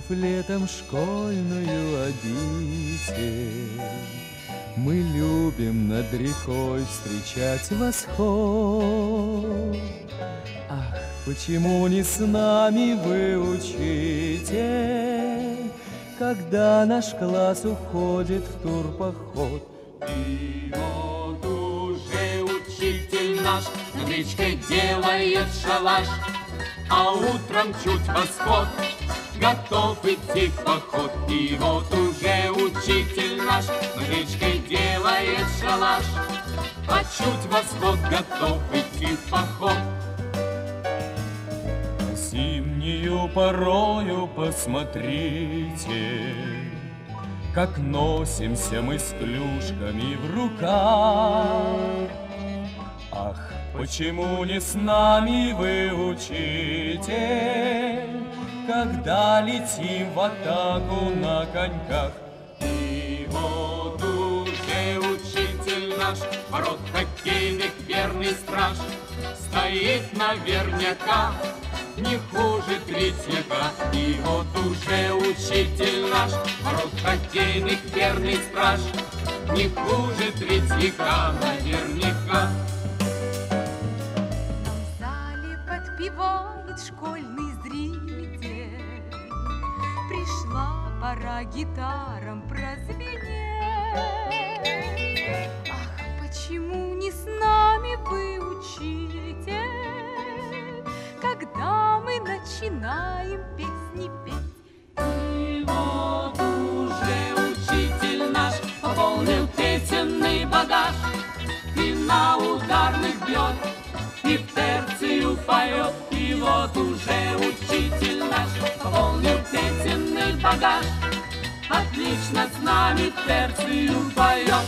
летом школьную обитель. Мы любим над рекой встречать восход. Ах, почему не с нами вы, учитель, когда наш класс уходит в турпоход? И вот уже учитель наш над речкой делает шалаш, а утром чуть восход готов идти в поход. И вот уже учитель наш над речкой делает шалаш, а чуть восход готов идти в поход. Зимнюю порою посмотрите, как носимся мы с клюшками в руках. Ах, почему не с нами вы, учитель, когда летим в атаку на коньках? И вот уже учитель наш, ворот хоккейных верный страж, стоит наверняка не хуже третьяка. И вот уже учитель наш, ворот хоккейных верный страж, не хуже третьяка наверняка. В зале подпевает школьный зритель, пришла пора гитарам прозвенеть. Ах, почему не с нами вы, учитель, когда мы начинаем песни петь? И вот уже учитель наш пополнил песенный багаж, и на ударных бьет, и в терцию поет. И вот уже учитель наш пополнил песенный багаж, отлично с нами в терцию поет.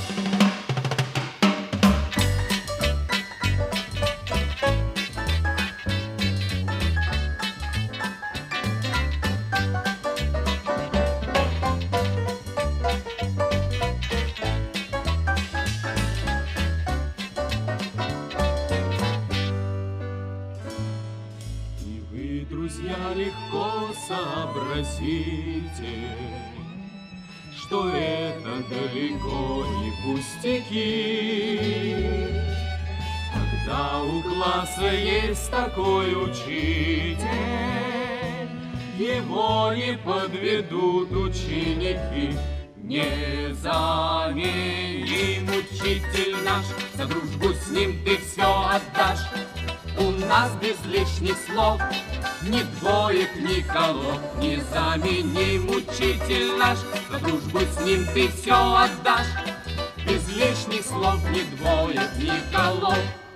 Друзья, легко сообразите, что это далеко не пустяки. Когда у класса есть такой учитель, его не подведут ученики. Не заменим учитель наш, за дружбу с ним ты все отдашь. У нас без лишних слов ни двоек, ни колов. Незаменим учитель наш, за дружбу с ним ты все отдашь. Без лишних слов ни двоек, ни колов.